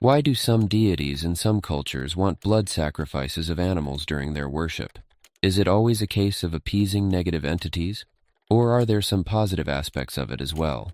Why do some deities in some cultures want blood sacrifices of animals during their worship? Is it always a case of appeasing negative entities, or are there some positive aspects of it as well?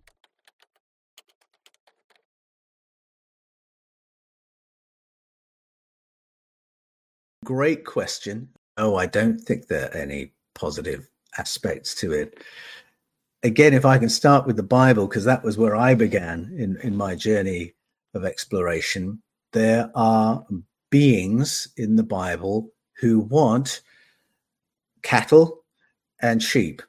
Great question. Oh, I don't think there are any positive aspects to it. Again, if I can start with the Bible, because that was where I began in my journey of exploration, there are beings in the Bible who want cattle and sheep,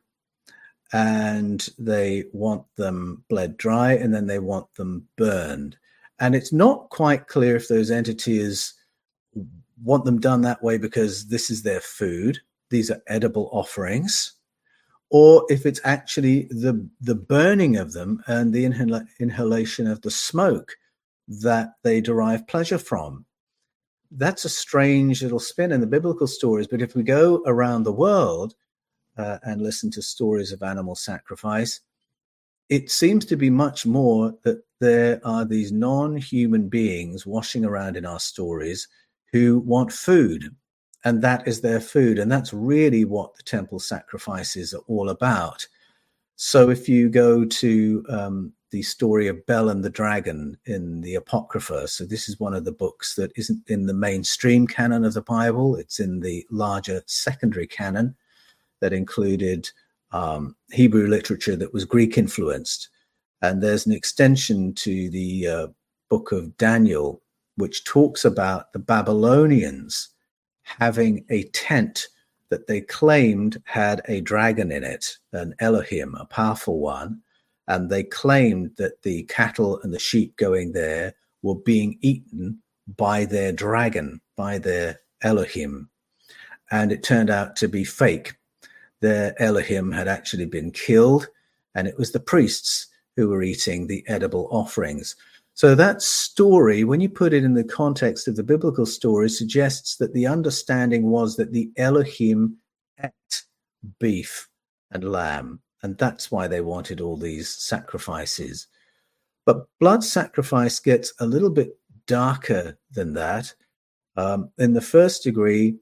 and they want them bled dry, and then they want them burned. And it's not quite clear if those entities want them done that way because this is their food, these are edible offerings, or if it's actually the burning of them and the inhalation of the smoke that they derive pleasure from. That's a strange little spin in the biblical stories, but if we go around the world and listen to stories of animal sacrifice, it seems to be much more that there are these non-human beings washing around in our stories who want food, and that is their food. And that's really what the temple sacrifices are all about. So if you go to the story of Bel and the Dragon in the Apocrypha, so this is one of the books that isn't in the mainstream canon of the Bible, it's in the larger secondary canon that included Hebrew literature that was Greek influenced. And there's an extension to the book of Daniel, which talks about the Babylonians having a tent that they claimed had a dragon in it, an Elohim, a powerful one. And they claimed that the cattle and the sheep going there were being eaten by their dragon, by their Elohim. And it turned out to be fake. Their Elohim had actually been killed, and it was the priests who were eating the edible offerings. So that story, when you put it in the context of the biblical story, suggests that the understanding was that the Elohim ate beef and lamb, and that's why they wanted all these sacrifices. But blood sacrifice gets a little bit darker than that. In the first degree,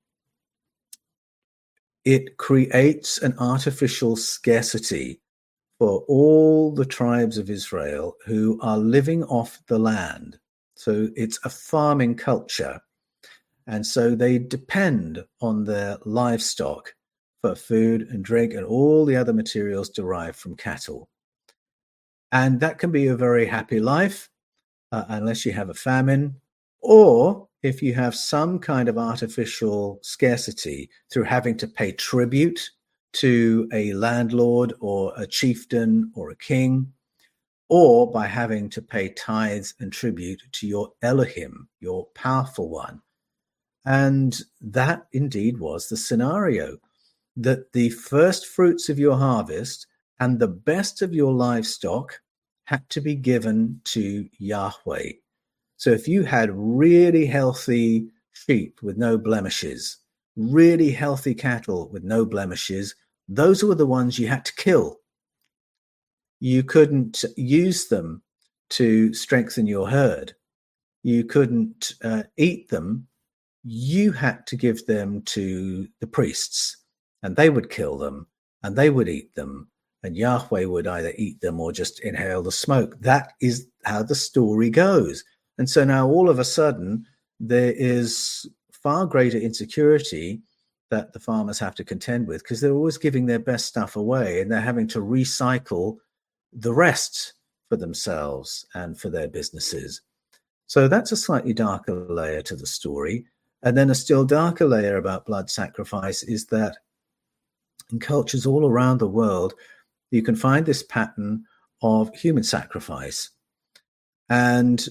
it creates an artificial scarcity for all the tribes of Israel who are living off the land. So it's a farming culture. And so they depend on their livestock for food and drink and all the other materials derived from cattle. And that can be a very happy life, unless you have a famine, or if you have some kind of artificial scarcity through having to pay tribute to a landlord or a chieftain or a king, or by having to pay tithes and tribute to your Elohim, your powerful one. And that indeed was the scenario, that the first fruits of your harvest and the best of your livestock had to be given to Yahweh. So if you had really healthy sheep with no blemishes, really healthy cattle with no blemishes, those were the ones you had to kill. You couldn't use them to strengthen your herd. You couldn't eat them. You had to give them to the priests, and they would kill them, and they would eat them, and Yahweh would either eat them or just inhale the smoke. That is how the story goes. And so now all of a sudden, there is far greater insecurity that the farmers have to contend with, because they're always giving their best stuff away, and they're having to recycle the rest for themselves and for their businesses. So that's a slightly darker layer to the story. And then a still darker layer about blood sacrifice is that in cultures all around the world, you can find this pattern of human sacrifice. And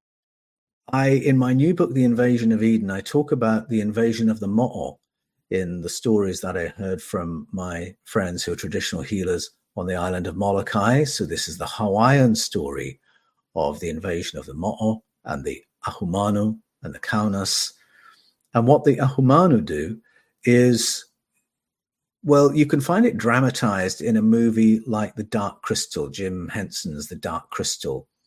in my new book, The Invasion of Eden, I talk about the invasion of the Mo'o in the stories that I heard from my friends who are traditional healers on the island of Molokai. So this is the Hawaiian story of the invasion of the Mo'o and the Ahumanu and the Kaunas. And what the Ahumanu do is, well, you can find it dramatized in a movie like The Dark Crystal, Jim Henson's The Dark Crystal.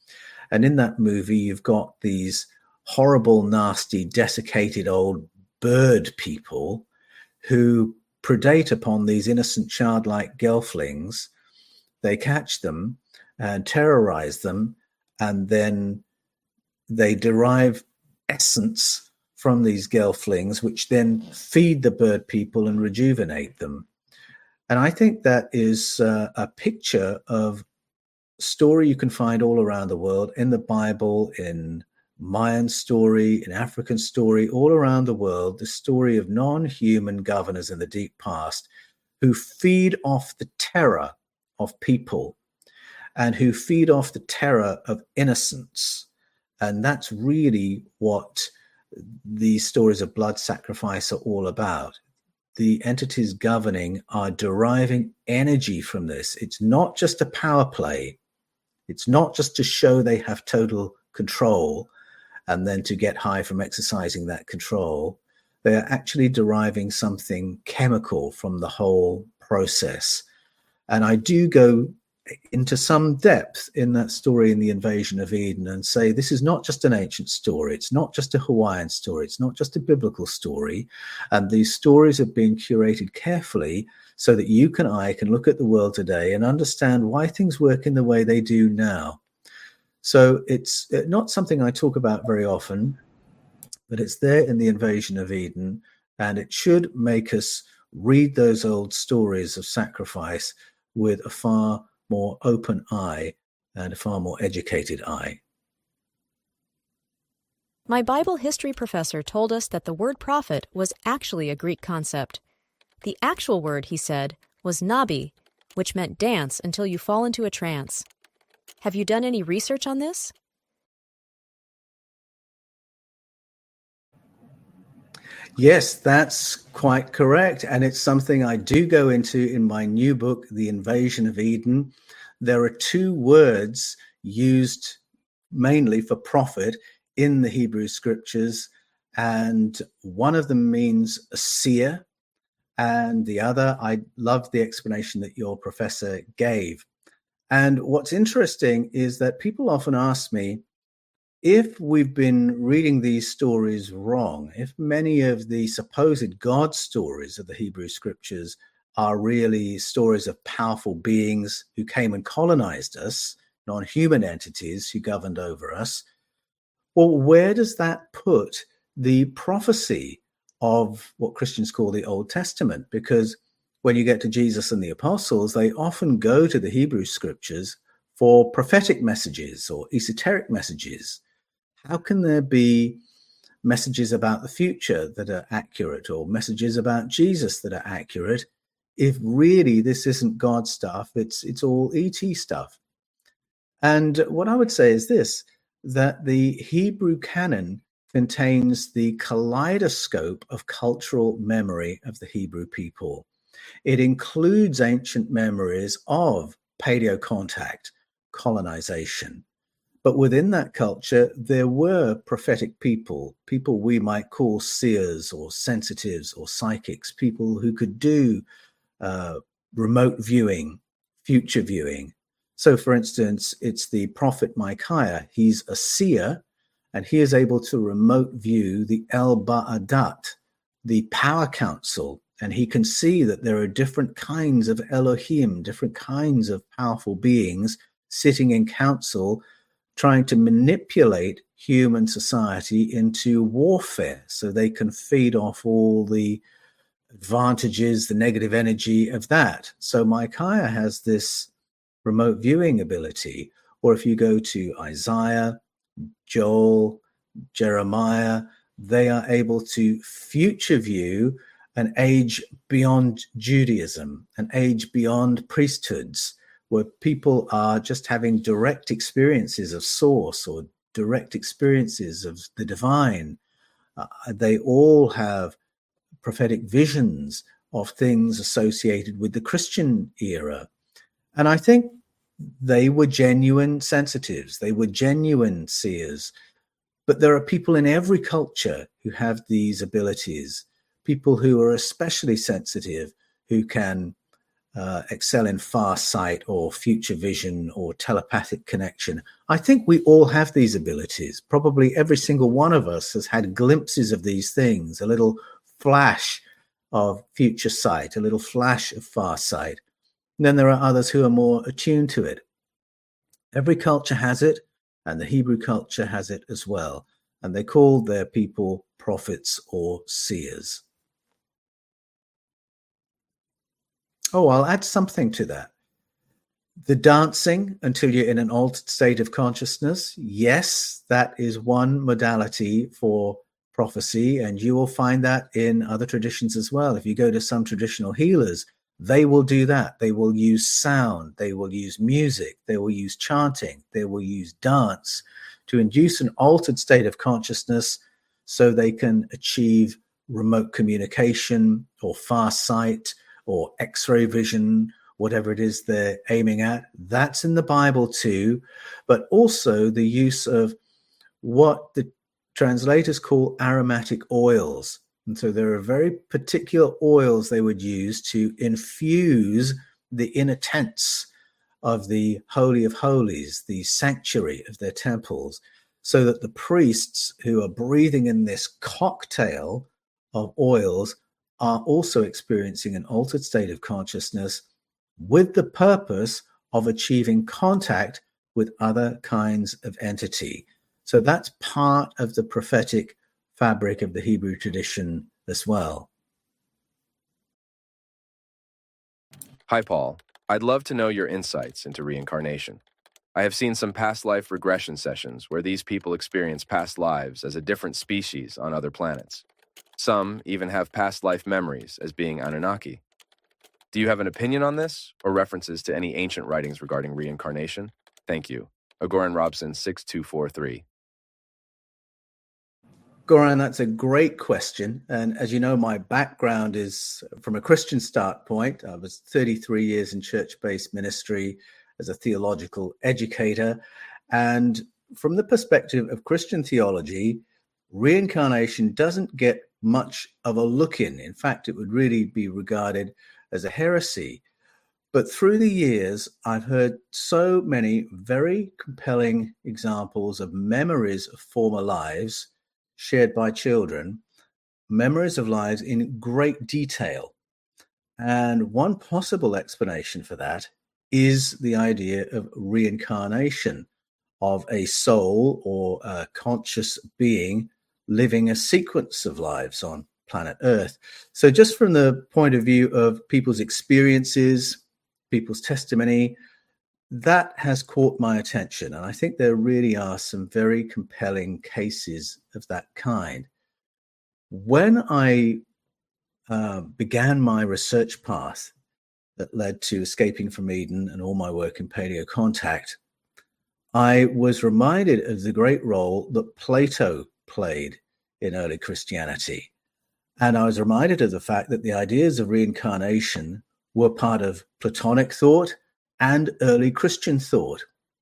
And in that movie, you've got these horrible, nasty, desiccated old bird people who predate upon these innocent childlike gelflings. They catch them and terrorize them, and then they derive essence from these gelflings, which then feed the bird people and rejuvenate them. And I think that is a picture of story you can find all around the world, in the Bible, in Mayan story, in African story, all around the world, the story of non-human governors in the deep past who feed off the terror of people and who feed off the terror of innocence. And that's really what these stories of blood sacrifice are all about. The entities governing are deriving energy from this. It's not just a power play. It's not just to show they have total control and then to get high from exercising that control. They are actually deriving something chemical from the whole process. And I do go into some depth in that story in The Invasion of Eden and say this is not just an ancient story. It's not just a Hawaiian story. It's not just a biblical story. And these stories have been curated carefully so that you and I can look at the world today and understand why things work in the way they do now. So it's not something I talk about very often, but it's there in The Invasion of Eden, and it should make us read those old stories of sacrifice with a far more open eye and a far more educated eye. My Bible history professor told us that the word prophet was actually a Greek concept. The actual word, he said, was nabi, which meant dance until you fall into a trance. Have you done any research on this? Yes, that's quite correct. And it's something I do go into in my new book, The Invasion of Eden. There are two words used mainly for prophet in the Hebrew scriptures, and one of them means a seer, and the other, I loved the explanation that your professor gave. And what's interesting is that people often ask me, if we've been reading these stories wrong, if many of the supposed God stories of the Hebrew scriptures are really stories of powerful beings who came and colonized us, non-human entities who governed over us, well, where does that put the prophecy of what Christians call the Old Testament? Because when you get to Jesus and the apostles, they often go to the Hebrew scriptures for prophetic messages or esoteric messages. How can there be messages about the future that are accurate, or messages about Jesus that are accurate, if really this isn't God stuff, it's all ET stuff? And what I would say is this, that the Hebrew canon contains the kaleidoscope of cultural memory of the Hebrew people. It includes ancient memories of paleo-contact, colonization. But within that culture, there were prophetic people we might call seers or sensitives or psychics, people who could do remote viewing, future viewing. So, for instance, it's the prophet Micaiah. He's a seer, and he is able to remote view the El Ba'adat, the power council, and he can see that there are different kinds of Elohim, different kinds of powerful beings sitting in council, trying to manipulate human society into warfare so they can feed off all the advantages, the negative energy of that. So Micaiah has this remote viewing ability. Or if you go to Isaiah, Joel, Jeremiah, they are able to future view an age beyond Judaism, an age beyond priesthoods, where people are just having direct experiences of source or direct experiences of the divine. They all have prophetic visions of things associated with the Christian era. And I think they were genuine sensitives. They were genuine seers. But there are people in every culture who have these abilities, people who are especially sensitive, who can excel in far sight or future vision or telepathic connection. I think we all have these abilities. Probably every single one of us has had glimpses of these things, a little flash of future sight, a little flash of far sight. And then there are others who are more attuned to it. Every culture has it, and the Hebrew culture has it as well. And they called their people prophets or seers. Oh, I'll add something to that. The dancing until you're in an altered state of consciousness, yes, that is one modality for prophecy, and you will find that in other traditions as well. If you go to some traditional healers, they will do that. They will use sound, they will use music, they will use chanting, they will use dance to induce an altered state of consciousness so they can achieve remote communication or far sight or X-ray vision, whatever it is they're aiming at. That's in the Bible too, but also the use of what the translators call aromatic oils. And so there are very particular oils they would use to infuse the inner tents of the Holy of Holies, the sanctuary of their temples, so that the priests who are breathing in this cocktail of oils are also experiencing an altered state of consciousness with the purpose of achieving contact with other kinds of entity. So that's part of the prophetic fabric of the Hebrew tradition as well. Hi, Paul. I'd love to know your insights into reincarnation. I have seen some past life regression sessions where these people experience past lives as a different species on other planets. Some even have past life memories as being Anunnaki. Do you have an opinion on this or references to any ancient writings regarding reincarnation? Thank you. Agoran Robson, 6243. Goran, that's a great question. And as you know, my background is from a Christian start point. I was 33 years in church-based ministry as a theological educator. And from the perspective of Christian theology, reincarnation doesn't get much of a look in. In fact, it would really be regarded as a heresy. But through the years, I've heard so many very compelling examples of memories of former lives shared by children, memories of lives in great detail. And one possible explanation for that is the idea of reincarnation, of a soul or a conscious being living a sequence of lives on planet Earth. So just from the point of view of people's experiences, people's testimony, that has caught my attention. And I think there really are some very compelling cases of that kind. When I began my research path that led to Escaping from Eden and all my work in paleocontact, I was reminded of the great role that Plato played in early Christianity. And I was reminded of the fact that the ideas of reincarnation were part of Platonic thought and early Christian thought.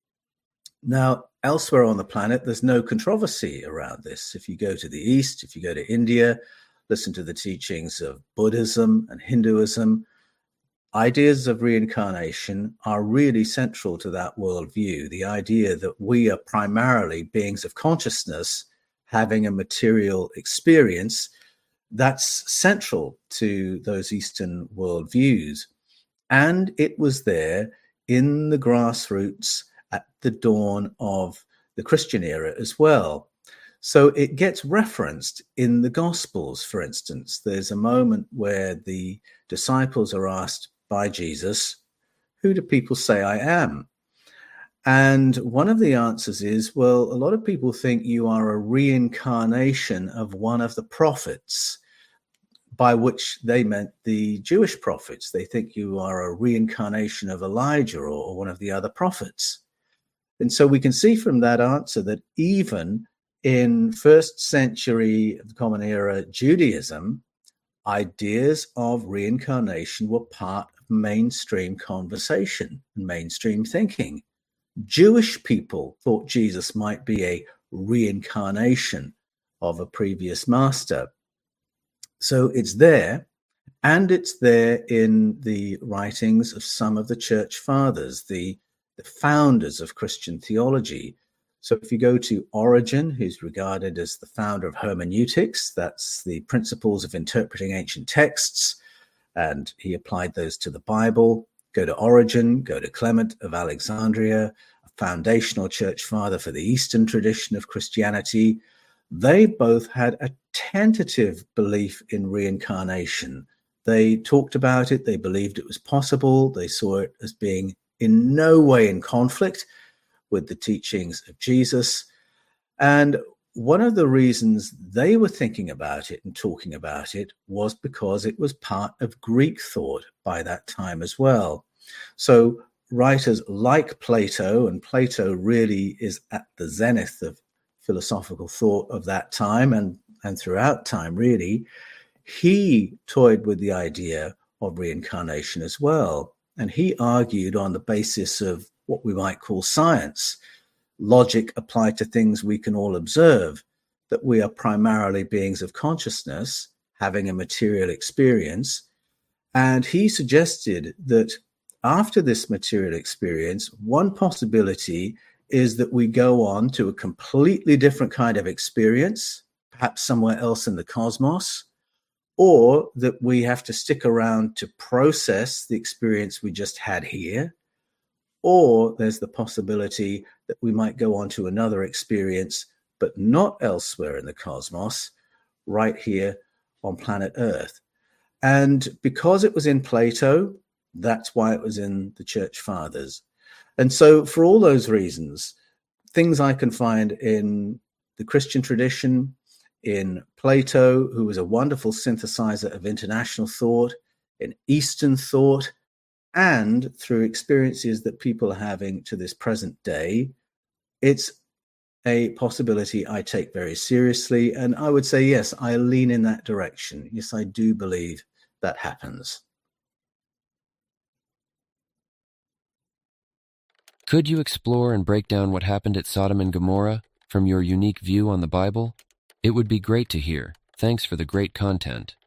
Now, elsewhere on the planet, there's no controversy around this. If you go to the East, if you go to India, listen to the teachings of Buddhism and Hinduism, ideas of reincarnation are really central to that worldview. The idea that we are primarily beings of consciousness having a material experience, that's central to those Eastern worldviews. And it was there in the grassroots at the dawn of the Christian era as well. So it gets referenced in the Gospels, for instance. There's a moment where the disciples are asked by Jesus, "Who do people say I am?" And one of the answers is, well, a lot of people think you are a reincarnation of one of the prophets, by which they meant the Jewish prophets. They think you are a reincarnation of Elijah or one of the other prophets. And so we can see from that answer that even in first century Common Era Judaism, ideas of reincarnation were part of mainstream conversation and mainstream thinking. Jewish people thought Jesus might be a reincarnation of a previous master. So it's there. And it's there in the writings of some of the church fathers, the founders of Christian theology. So if you go to Origen, who's regarded as the founder of hermeneutics, that's the principles of interpreting ancient texts, and he applied those to the Bible. Go to Origen, go to Clement of Alexandria, a foundational church father for the Eastern tradition of Christianity. They both had a tentative belief in reincarnation. They talked about it. They believed it was possible. They saw it as being in no way in conflict with the teachings of Jesus. And one of the reasons they were thinking about it and talking about it was because it was part of Greek thought by that time as well. So writers like Plato, and Plato really is at the zenith of philosophical thought of that time and throughout time, really, he toyed with the idea of reincarnation as well. And he argued on the basis of what we might call science, logic applied to things we can all observe, that we are primarily beings of consciousness having a material experience. And he suggested that after this material experience, one possibility is that we go on to a completely different kind of experience, perhaps somewhere else in the cosmos, or that we have to stick around to process the experience we just had here, or there's the possibility that we might go on to another experience, but not elsewhere in the cosmos, right here on planet Earth. And because it was in Plato, that's why it was in the Church Fathers. And so for all those reasons, things I can find in the Christian tradition, in Plato, who was a wonderful synthesizer of international thought, in Eastern thought, and through experiences that people are having to this present day, it's a possibility I take very seriously. And I would say, yes, I lean in that direction. Yes, I do believe that happens. Could you explore and break down what happened at Sodom and Gomorrah from your unique view on the Bible? It would be great to hear. Thanks for the great content.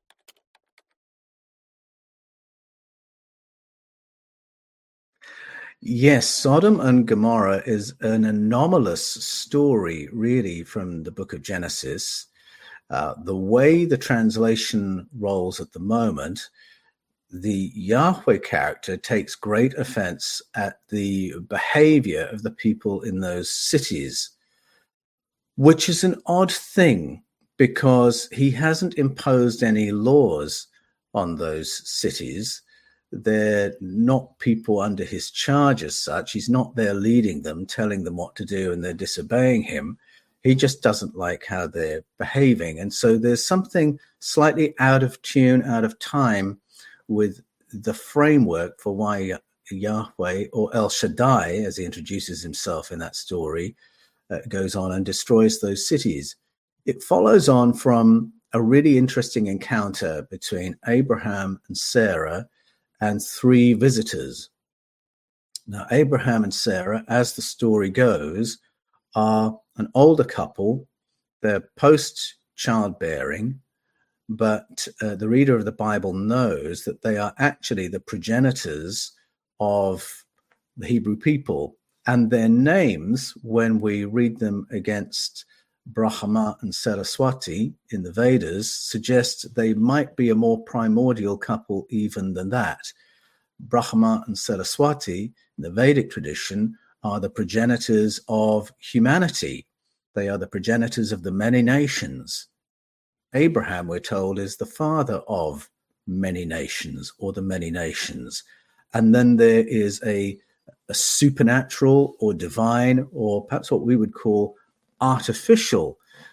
Yes, Sodom and Gomorrah is an anomalous story, really, from the book of Genesis. The way the translation rolls at the moment, the Yahweh character takes great offense at the behavior of the people in those cities, which is an odd thing because he hasn't imposed any laws on those cities. They're not people under his charge as such. He's not there leading them, telling them what to do, and they're disobeying him. He just doesn't like how they're behaving. And so there's something slightly out of tune, out of time with the framework for why Yahweh, or El Shaddai, as he introduces himself in that story, goes on and destroys those cities. It follows on from a really interesting encounter between Abraham and Sarah and three visitors. Now, Abraham and Sarah, as the story goes, are an older couple. They're post-childbearing, but the reader of the Bible knows that they are actually the progenitors of the Hebrew people. And their names, when we read them against Brahma and Saraswati in the Vedas, suggest they might be a more primordial couple even than that. Brahma and Saraswati in the Vedic tradition are the progenitors of humanity. They are the progenitors of the many nations. Abraham, we're told, is the father of many nations, or the many nations. And then there is a supernatural or divine, or perhaps what we would call artificial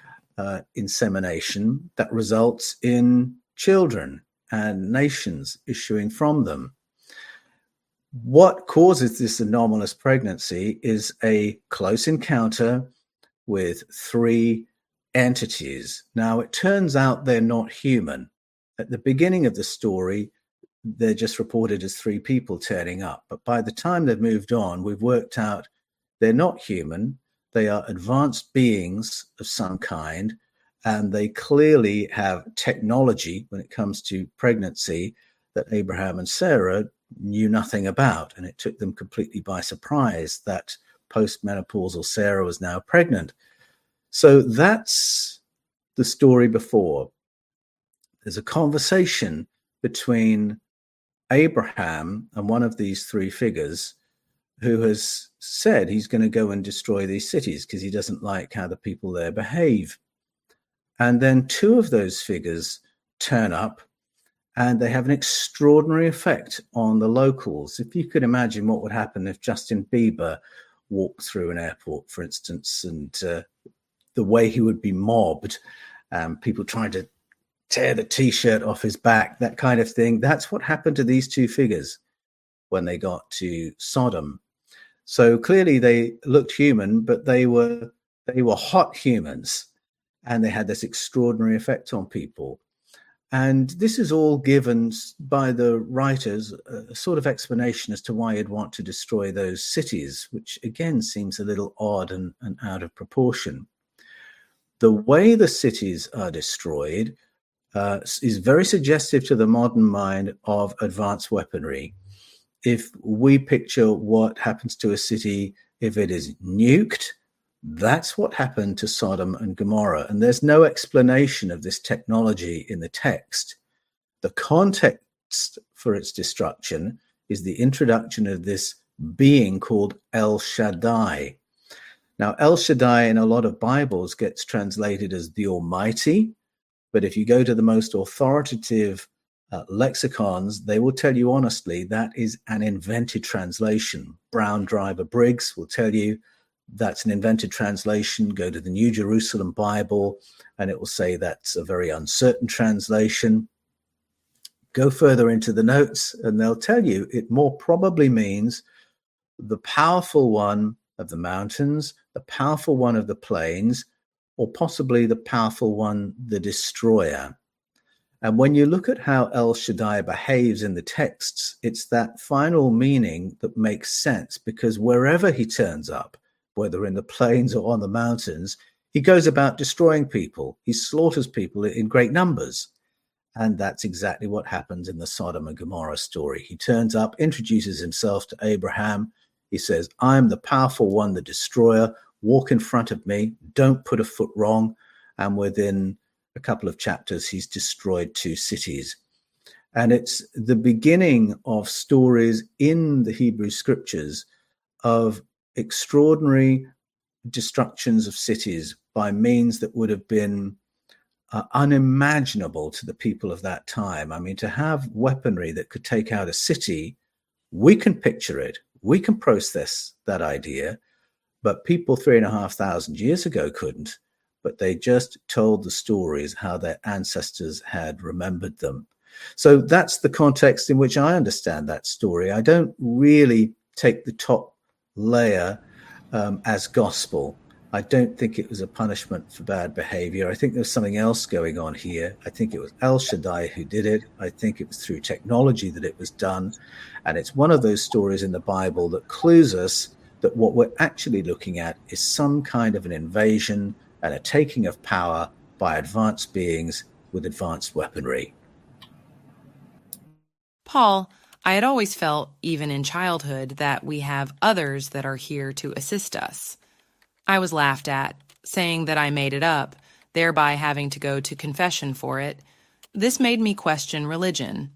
insemination that results in children and nations issuing from them. What causes this anomalous pregnancy is a close encounter with three entities. Now, it turns out they're not human. At the beginning of the story, they're just reported as three people turning up. But by the time they've moved on, we've worked out they're not human. They are advanced beings of some kind, And they clearly have technology when it comes to pregnancy that Abraham and Sarah knew nothing about. And it took them completely by surprise that postmenopausal Sarah was now pregnant. So that's the story before. There's a conversation between Abraham and one of these three figures who has said he's going to go and destroy these cities because he doesn't like how the people there behave. And then two of those figures turn up and they have an extraordinary effect on the locals. If you could imagine what would happen if Justin Bieber walked through an airport, for instance, and the way he would be mobbed, people trying to tear the T-shirt off his back, that kind of thing. That's what happened to these two figures when they got to Sodom. So clearly they looked human, but they were hot humans, and they had this extraordinary effect on people. And this is all given by the writers, a sort of explanation as to why you'd want to destroy those cities, which again seems a little odd and out of proportion. The way the cities are destroyed is very suggestive to the modern mind of advanced weaponry. If we picture what happens to a city if it is nuked, that's what happened to Sodom and Gomorrah. And there's no explanation of this technology in the text. The context for its destruction is the introduction of this being called El Shaddai. Now, El Shaddai in a lot of Bibles gets translated as the Almighty, but if you go to the most authoritative lexicons, they will tell you honestly that is an invented translation. Brown Driver Briggs will tell you that's an invented translation. Go to the New Jerusalem Bible and it will say that's a very uncertain translation. Go further into the notes and they'll tell you it more probably means the powerful one of the mountains, the powerful one of the plains, or possibly the powerful one, the destroyer. And when you look at how El Shaddai behaves in the texts, it's that final meaning that makes sense, because wherever he turns up, whether in the plains or on the mountains, he goes about destroying people. He slaughters people in great numbers. And that's exactly what happens in the Sodom and Gomorrah story. He turns up, introduces himself to Abraham. He says, I'm the powerful one, the destroyer. Walk in front of me. Don't put a foot wrong. And within a couple of chapters, he's destroyed two cities. And it's the beginning of stories in the Hebrew scriptures of extraordinary destructions of cities by means that would have been unimaginable to the people of that time. I mean, to have weaponry that could take out a city, we can picture it. We can process that idea, but people 3,500 years ago couldn't. But they just told the stories how their ancestors had remembered them. So that's the context in which I understand that story. I don't really take the top layer as gospel. I don't think it was a punishment for bad behavior. I think there's something else going on here. I think it was El Shaddai who did it. I think it was through technology that it was done. And it's one of those stories in the Bible that clues us that what we're actually looking at is some kind of an invasion and a taking of power by advanced beings with advanced weaponry. Paul, I had always felt, even in childhood, that we have others that are here to assist us. I was laughed at, saying that I made it up, thereby having to go to confession for it. This made me question religion.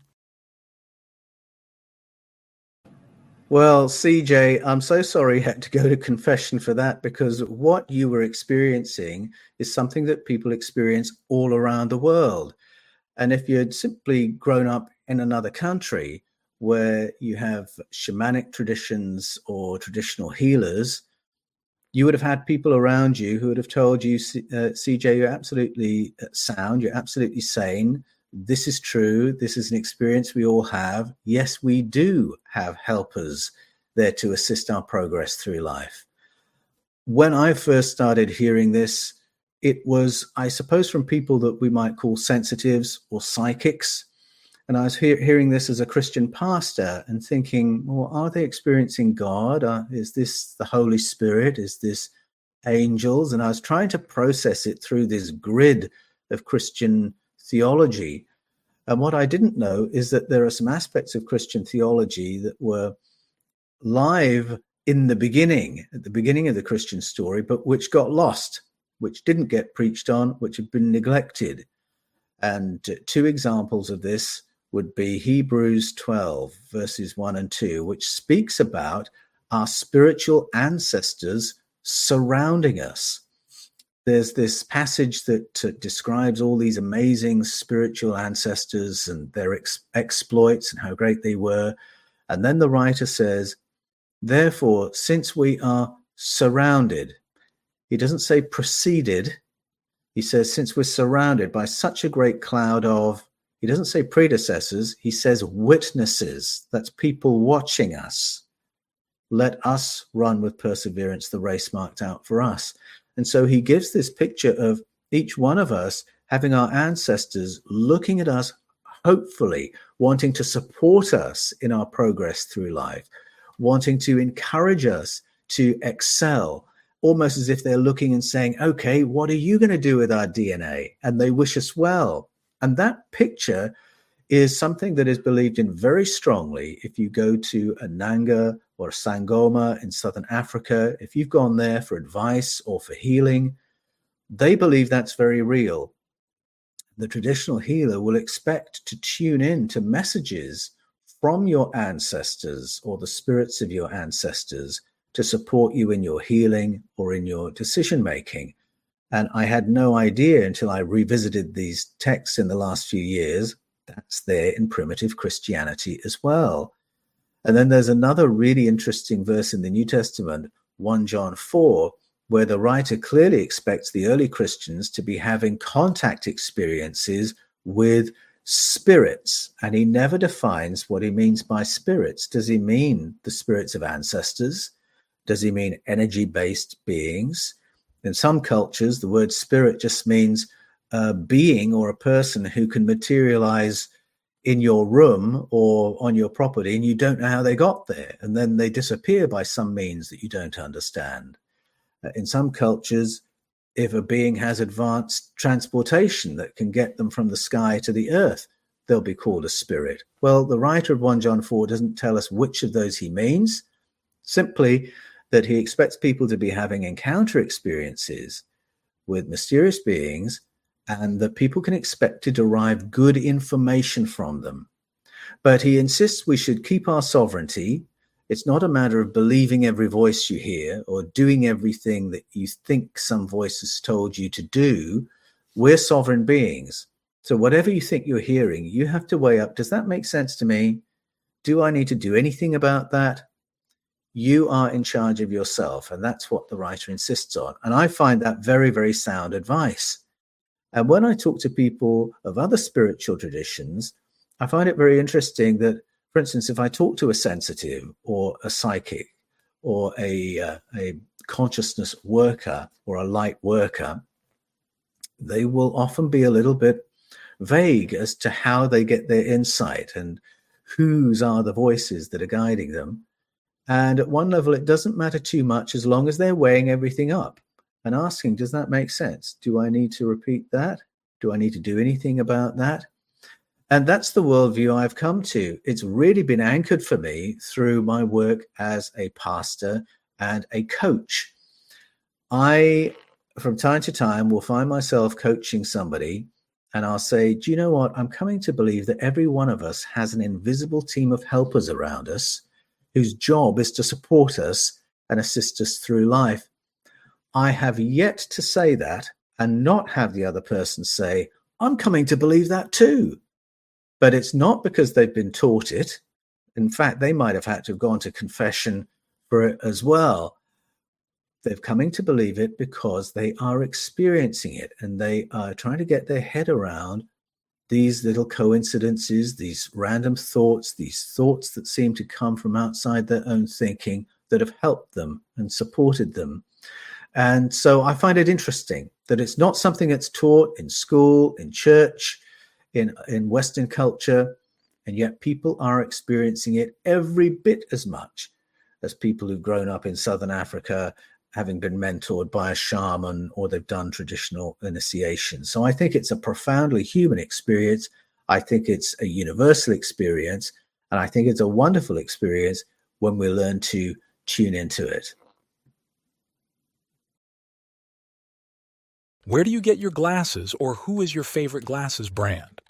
Well, CJ, I'm so sorry you had to go to confession for that, because what you were experiencing is something that people experience all around the world. And if you had simply grown up in another country where you have shamanic traditions or traditional healers, you would have had people around you who would have told you, CJ, you're absolutely sound, you're absolutely sane. This is true. This is an experience we all have. Yes, we do have helpers there to assist our progress through life. When I first started hearing this, it was, I suppose, from people that we might call sensitives or psychics. And I was hearing this as a Christian pastor and thinking, well, are they experiencing God? Is this the Holy Spirit? Is this angels, and I was trying to process it through this grid of Christian theology. And what I didn't know is that there are some aspects of Christian theology that were live in the beginning, at the beginning of the Christian story, but which got lost, which didn't get preached on, which had been neglected. And two examples of this would be Hebrews 12, verses 1 and 2, which speaks about our spiritual ancestors surrounding us. There's this passage that describes all these amazing spiritual ancestors and their exploits and how great they were. And then the writer says, therefore, since we are surrounded, he doesn't say preceded, he says, since we're surrounded by such a great cloud of, he doesn't say predecessors, he says witnesses. That's people watching us. Let us run with perseverance the race marked out for us. And so he gives this picture of each one of us having our ancestors looking at us, hopefully wanting to support us in our progress through life, wanting to encourage us to excel, almost as if they're looking and saying, okay, what are you going to do with our DNA? And they wish us well. And that picture is something that is believed in very strongly. If you go to a Nanga or a Sangoma in Southern Africa, if you've gone there for advice or for healing, they believe that's very real. The traditional healer will expect to tune in to messages from your ancestors or the spirits of your ancestors to support you in your healing or in your decision making. And I had no idea until I revisited these texts in the last few years. That's there in primitive Christianity as well. And then there's another really interesting verse in the New Testament, 1 John 4, where the writer clearly expects the early Christians to be having contact experiences with spirits. And he never defines what he means by spirits. Does he mean the spirits of ancestors? Does he mean energy-based beings? In some cultures, the word spirit just means a being or a person who can materialize in your room or on your property, and you don't know how they got there. And then they disappear by some means that you don't understand. In some cultures, if a being has advanced transportation that can get them from the sky to the earth, they'll be called a spirit. Well, the writer of 1 John 4 doesn't tell us which of those he means, simply that he expects people to be having encounter experiences with mysterious beings and that people can expect to derive good information from them. But he insists we should keep our sovereignty. It's not a matter of believing every voice you hear or doing everything that you think some voice has told you to do. We're sovereign beings. So whatever you think you're hearing, you have to weigh up, does that make sense to me? Do I need to do anything about that? You are in charge of yourself, and that's what the writer insists on. And I find that very, very sound advice. And when I talk to people of other spiritual traditions, I find it very interesting that, for instance, if I talk to a sensitive or a psychic or a consciousness worker or a light worker, they will often be a little bit vague as to how they get their insight and whose are the voices that are guiding them. And at one level, it doesn't matter too much as long as they're weighing everything up and asking, does that make sense? Do I need to repeat that? Do I need to do anything about that? And that's the worldview I've come to. It's really been anchored for me through my work as a pastor and a coach. I, from time to time, will find myself coaching somebody and I'll say, do you know what? I'm coming to believe that every one of us has an invisible team of helpers around us whose job is to support us and assist us through life. I have yet to say that and not have the other person say, I'm coming to believe that too. But it's not because they've been taught it. In fact, they might have had to have gone to confession for it as well. They're coming to believe it because they are experiencing it and they are trying to get their head around these little coincidences, these random thoughts, these thoughts that seem to come from outside their own thinking that have helped them and supported them. And so I find it interesting that it's not something that's taught in school, in church, in Western culture, and yet people are experiencing it every bit as much as people who've grown up in Southern Africa having been mentored by a shaman, or they've done traditional initiation. So I think it's a profoundly human experience. I think it's a universal experience. And I think it's a wonderful experience when we learn to tune into it. Where do you get your glasses, or who is your favorite glasses brand?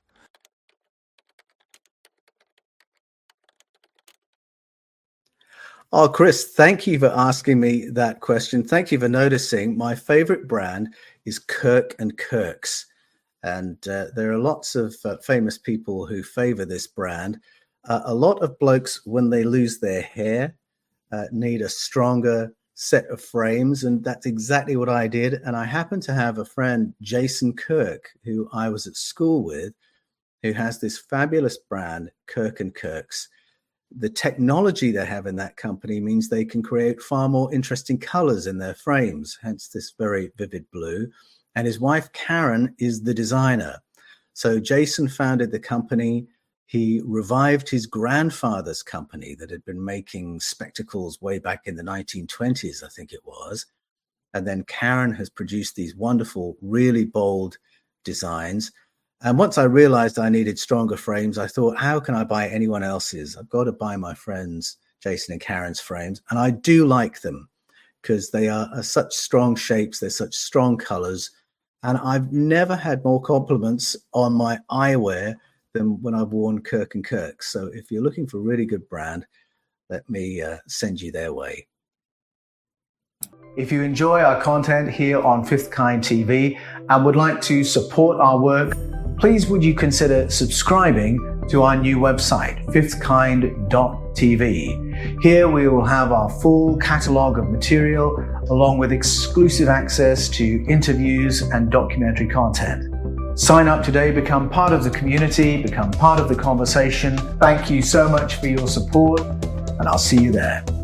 Oh, Chris, thank you for asking me that question. Thank you for noticing. My favorite brand is Kirk & Kirks. And there are lots of famous people who favor this brand. A lot of blokes, when they lose their hair, need a stronger set of frames. And that's exactly what I did. And I happen to have a friend, Jason Kirk, who I was at school with, who has this fabulous brand, Kirk & Kirks. The technology they have in that company means they can create far more interesting colors in their frames, hence this very vivid blue. And his wife, Karen, is the designer. So Jason founded the company. He revived his grandfather's company that had been making spectacles way back in the 1920s, I think it was. And then Karen has produced these wonderful, really bold designs. And once I realized I needed stronger frames, I thought, how can I buy anyone else's? I've got to buy my friends, Jason and Karen's frames. And I do like them because they are such strong shapes. They're such strong colors. And I've never had more compliments on my eyewear than when I've worn Kirk & Kirk. So if you're looking for a really good brand, let me send you their way. If you enjoy our content here on Fifth Kind TV and would like to support our work, please would you consider subscribing to our new website, fifthkind.tv. Here we will have our full catalogue of material along with exclusive access to interviews and documentary content. Sign up today, become part of the community, become part of the conversation. Thank you so much for your support, and I'll see you there.